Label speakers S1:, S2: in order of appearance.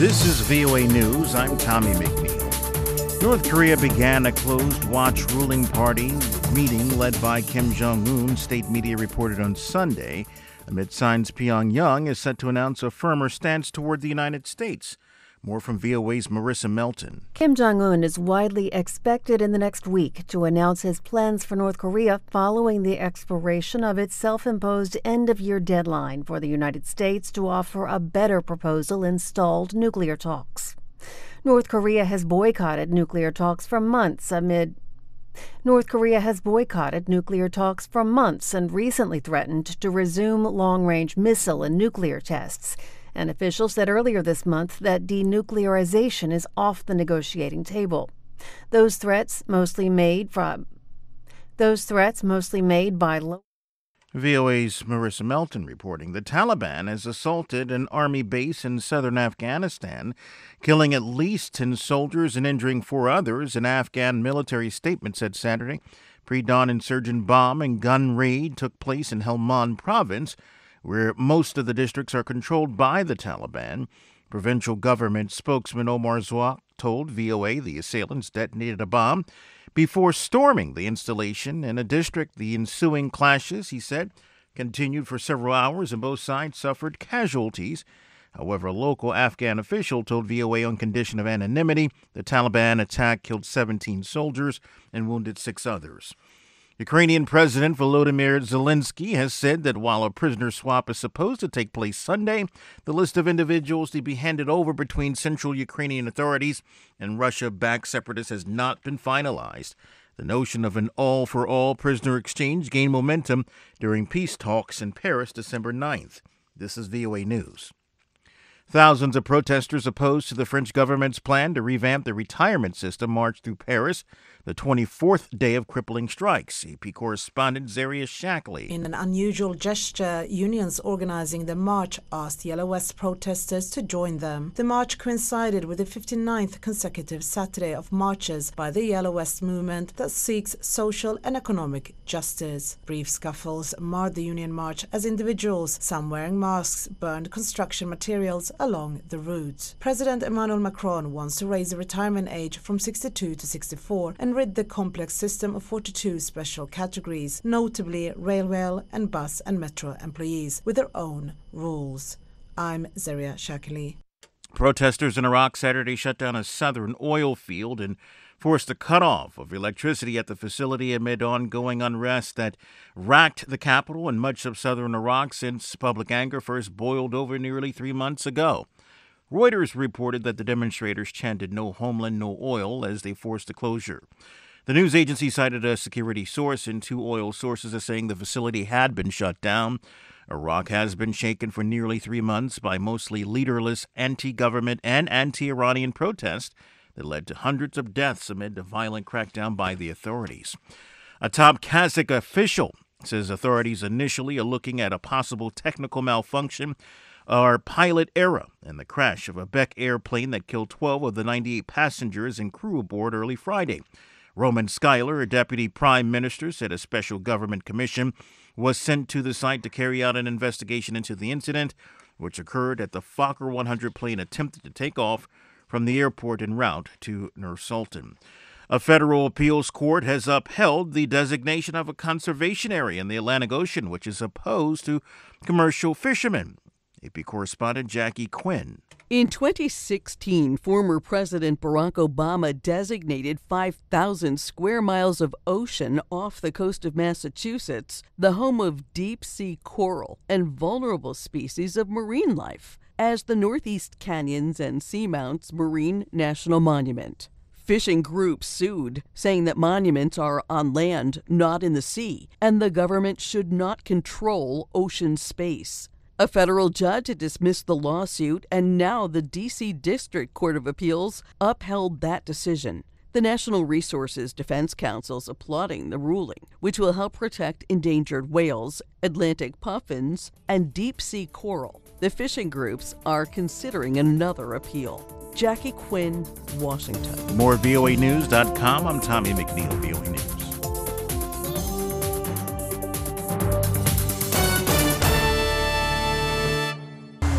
S1: This is VOA News. I'm Tommy McNeil. North Korea began a closed-watch ruling party meeting led by Kim Jong-un, state media reported on Sunday, amid signs Pyongyang is set to announce a firmer stance toward the United States. More from VOA's Marissa Melton.
S2: Kim Jong-un is widely expected in the next week to announce his plans for North Korea following the expiration of its self-imposed end-of-year deadline for the United States to offer a better proposal in stalled nuclear talks. North Korea has boycotted nuclear talks for months and recently threatened to resume long-range missile and nuclear tests. And officials said earlier this month that denuclearization is off the negotiating table. Those threats mostly made by
S1: VOA's Marissa Melton reporting the Taliban has assaulted an army base in southern Afghanistan, killing at least 10 soldiers and injuring 4 others, an Afghan military statement said Saturday. Pre-dawn insurgent bomb and gun raid took place in Helmand province, where most of the districts are controlled by the Taliban. Provincial government spokesman Omar Zwak told VOA the assailants detonated a bomb before storming the installation in a district. The ensuing clashes, he said, continued for several hours and both sides suffered casualties. However, a local Afghan official told VOA on condition of anonymity the Taliban attack killed 17 soldiers and wounded 6 others. Ukrainian President Volodymyr Zelensky has said that while a prisoner swap is supposed to take place Sunday, the list of individuals to be handed over between central Ukrainian authorities and Russia-backed separatists has not been finalized. The notion of an all-for-all prisoner exchange gained momentum during peace talks in Paris December 9th. This is VOA News. Thousands of protesters opposed to the French government's plan to revamp the retirement system marched through Paris, the 24th day of crippling strikes. AP correspondent Zaria Shackley.
S3: In an unusual gesture, unions organizing the march asked Yellow Vest protesters to join them. The march coincided with the 59th consecutive Saturday of marches by the Yellow Vest movement that seeks social and economic justice. Brief scuffles marred the union march as individuals, some wearing masks, burned construction materials along the route. President Emmanuel Macron wants to raise the retirement age from 62 to 64 and rid the complex system of 42 special categories, notably railway and bus and metro employees, with their own rules. I'm Zaria Shackley.
S1: Protesters in Iraq Saturday shut down a southern oil field and forced a cutoff of electricity at the facility amid ongoing unrest that racked the capital and much of southern Iraq since public anger first boiled over nearly 3 months ago. Reuters reported that the demonstrators chanted "No homeland, no oil" as they forced the closure. The news agency cited a security source and 2 oil sources as saying the facility had been shut down. Iraq has been shaken for nearly 3 months by mostly leaderless anti-government and anti-Iranian protests that led to hundreds of deaths amid a violent crackdown by the authorities. A top Kazakh official says authorities initially are looking at a possible technical malfunction or pilot error in the crash of a Bek airplane that killed 12 of the 98 passengers and crew aboard early Friday. Roman Skyler, a deputy prime minister, said a special government commission was sent to the site to carry out an investigation into the incident, which occurred at the Fokker 100 plane attempted to take off from the airport en route to Nur Sultan. A federal appeals court has upheld the designation of a conservation area in the Atlantic Ocean, which is opposed to commercial fishermen. AP correspondent Jackie Quinn.
S4: In 2016, former President Barack Obama designated 5,000 square miles of ocean off the coast of Massachusetts the home of deep-sea coral and vulnerable species of marine life as the Northeast Canyons and Seamounts Marine National Monument. Fishing groups sued, saying that monuments are on land, not in the sea, and the government should not control ocean space. A federal judge had dismissed the lawsuit, and now the D.C. District Court of Appeals upheld that decision. The National Resources Defense Council's applauding the ruling, which will help protect endangered whales, Atlantic puffins, and deep-sea coral. The fishing groups are considering another appeal. Jackie Quinn, Washington.
S1: More VOAnews.com. I'm Tommy McNeil, VOA News.